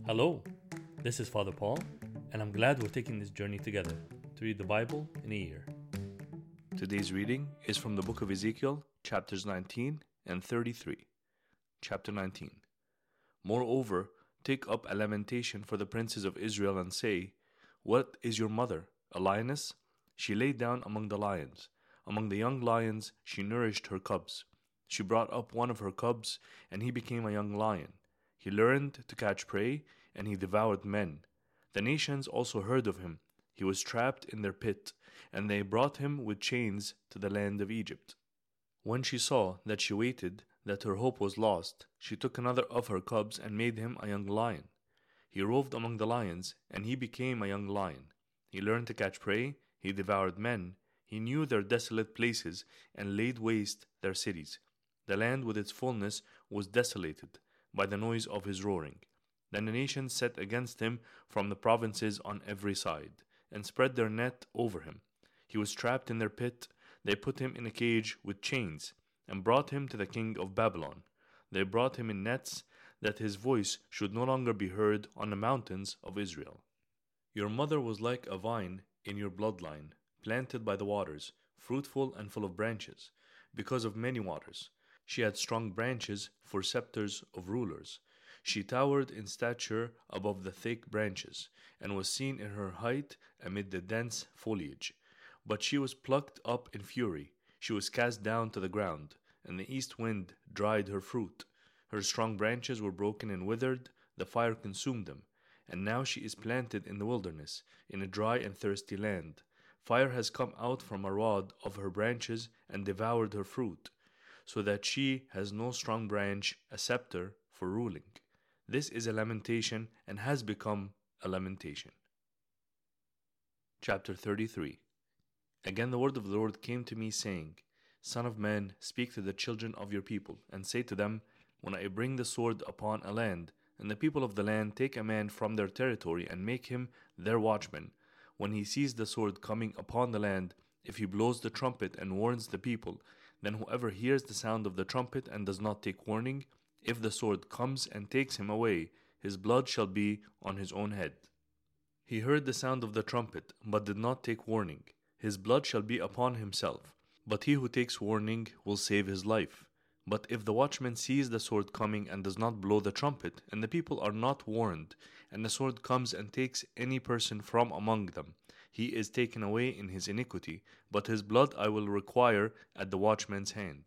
Hello, this is Father Paul, and I'm glad we're taking this journey together to read the Bible in a year. Today's reading is from the book of Ezekiel, chapters 19 and 33. Chapter 19. Moreover, take up a lamentation for the princes of Israel and say, What is your mother, a lioness? She lay down among the lions. Among the young lions she nourished her cubs. She brought up one of her cubs, and he became a young lion. He learned to catch prey, and he devoured men. The nations also heard of him. He was trapped in their pit, and they brought him with chains to the land of Egypt. When she saw that she waited, that her hope was lost, she took another of her cubs and made him a young lion. He roved among the lions, and he became a young lion. He learned to catch prey, he devoured men, he knew their desolate places, and laid waste their cities. The land with its fullness was desolated by the noise of his roaring. Then the nations set against him from the provinces on every side, and spread their net over him. He was trapped in their pit. They put him in a cage with chains, and brought him to the king of Babylon. They brought him in nets, that his voice should no longer be heard on the mountains of Israel. Your mother was like a vine in your bloodline, planted by the waters, fruitful and full of branches, because of many waters. She had strong branches for scepters of rulers. She towered in stature above the thick branches, and was seen in her height amid the dense foliage. But she was plucked up in fury. She was cast down to the ground, and the east wind dried her fruit. Her strong branches were broken and withered, the fire consumed them. And now she is planted in the wilderness, in a dry and thirsty land. Fire has come out from a rod of her branches and devoured her fruit, so that she has no strong branch, a scepter for ruling. This is a lamentation and has become a lamentation. Chapter 33. Again the word of the Lord came to me, saying, Son of man, speak to the children of your people, and say to them, When I bring the sword upon a land, and the people of the land take a man from their territory and make him their watchman, when he sees the sword coming upon the land, if he blows the trumpet and warns the people, then whoever hears the sound of the trumpet and does not take warning, if the sword comes and takes him away, his blood shall be on his own head. He heard the sound of the trumpet, but did not take warning. His blood shall be upon himself. But he who takes warning will save his life. But if the watchman sees the sword coming and does not blow the trumpet, and the people are not warned, and the sword comes and takes any person from among them, he is taken away in his iniquity, but his blood I will require at the watchman's hand.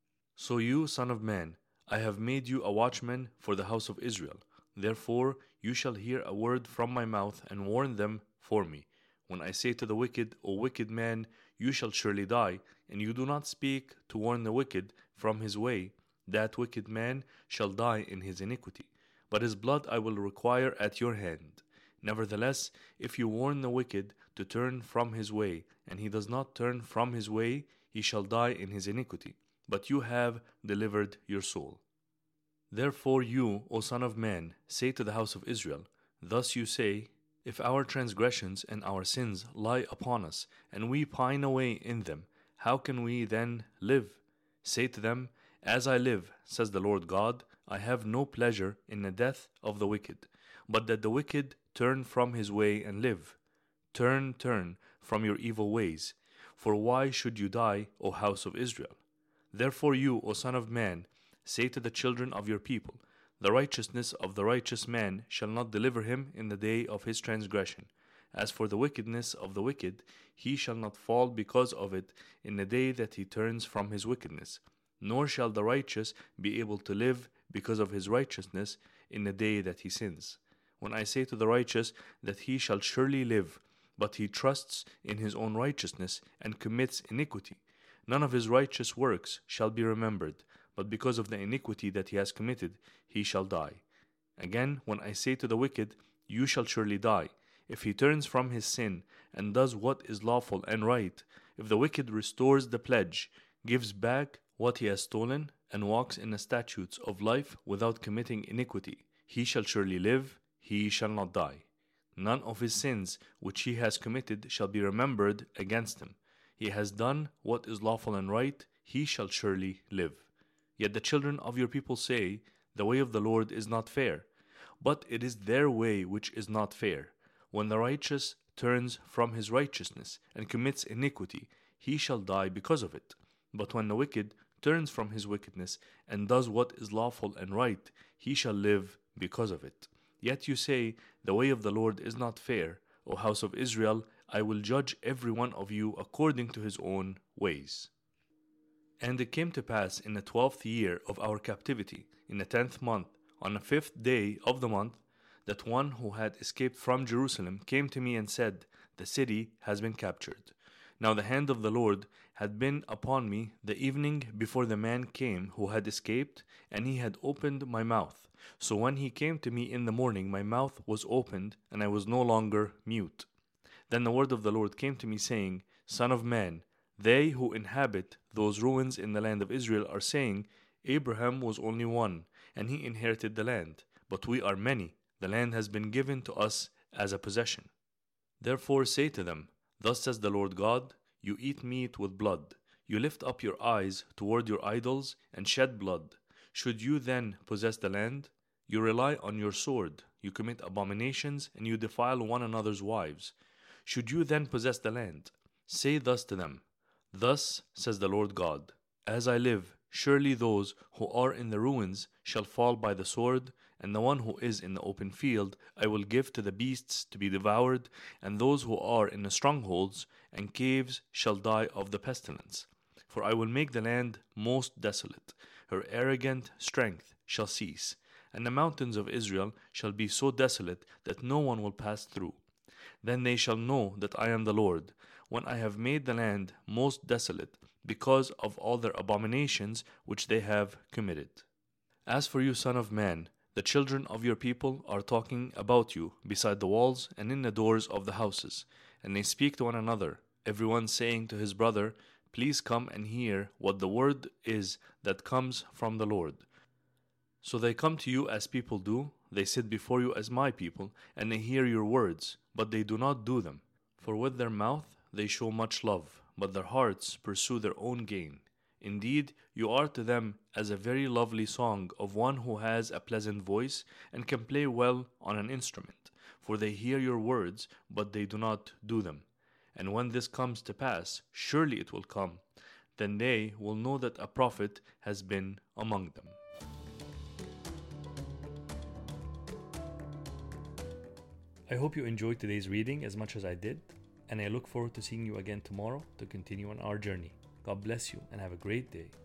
So you, son of man, I have made you a watchman for the house of Israel. Therefore you shall hear a word from my mouth and warn them for me. When I say to the wicked, O wicked man, you shall surely die, and you do not speak to warn the wicked from his way, that wicked man shall die in his iniquity. But his blood I will require at your hand. Nevertheless, if you warn the wicked to turn from his way, and he does not turn from his way, he shall die in his iniquity. But you have delivered your soul. Therefore you, O son of man, say to the house of Israel, Thus you say, If our transgressions and our sins lie upon us, and we pine away in them, how can we then live? Say to them, As I live, says the Lord God, I have no pleasure in the death of the wicked, but that the wicked turn from his way and live. Turn from your evil ways, for why should you die, O house of Israel? Therefore you, O son of man, say to the children of your people, The righteousness of the righteous man shall not deliver him in the day of his transgression. As for the wickedness of the wicked, he shall not fall because of it in the day that he turns from his wickedness. Nor shall the righteous be able to live because of his righteousness in the day that he sins. When I say to the righteous that he shall surely live, but he trusts in his own righteousness and commits iniquity, none of his righteous works shall be remembered, but because of the iniquity that he has committed, he shall die. Again, when I say to the wicked, You shall surely die, if he turns from his sin and does what is lawful and right, if the wicked restores the pledge, gives back what he has stolen, and walks in the statutes of life without committing iniquity, he shall surely live, he shall not die. None of his sins which he has committed shall be remembered against him. He has done what is lawful and right, he shall surely live. Yet the children of your people say, The way of the Lord is not fair. But it is their way which is not fair. When the righteous turns from his righteousness and commits iniquity, he shall die because of it. But when the wicked turns from his wickedness and does what is lawful and right, he shall live because of it. Yet you say, the way of the Lord is not fair. O house of Israel, I will judge every one of you according to his own ways. And it came to pass in the 12th year of our captivity, in the 10th month, on the 5th day of the month, that one who had escaped from Jerusalem came to me and said, the city has been captured. Now the hand of the Lord had been upon me the evening before the man came who had escaped, and he had opened my mouth. So when he came to me in the morning, my mouth was opened, and I was no longer mute. Then the word of the Lord came to me, saying, Son of man, they who inhabit those ruins in the land of Israel are saying, Abraham was only one, and he inherited the land. But we are many. The land has been given to us as a possession. Therefore say to them, Thus says the Lord God, you eat meat with blood. You lift up your eyes toward your idols and shed blood. Should you then possess the land? You rely on your sword. You commit abominations, and you defile one another's wives. Should you then possess the land? Say thus to them, Thus says the Lord God, As I live, surely those who are in the ruins shall fall by the sword, and the one who is in the open field I will give to the beasts to be devoured, and those who are in the strongholds and caves shall die of the pestilence. For I will make the land most desolate, her arrogant strength shall cease, and the mountains of Israel shall be so desolate that no one will pass through. Then they shall know that I am the Lord, when I have made the land most desolate, because of all their abominations which they have committed. As for you, son of man, the children of your people are talking about you beside the walls and in the doors of the houses, and they speak to one another, everyone saying to his brother, Please come and hear what the word is that comes from the Lord. So they come to you as people do, they sit before you as my people, and they hear your words, but they do not do them. For with their mouth they show much love, but their hearts pursue their own gain. Indeed, you are to them as a very lovely song of one who has a pleasant voice and can play well on an instrument. For they hear your words, but they do not do them. And when this comes to pass, surely it will come, then they will know that a prophet has been among them. I hope you enjoyed today's reading as much as I did, and I look forward to seeing you again tomorrow to continue on our journey. God bless you and have a great day.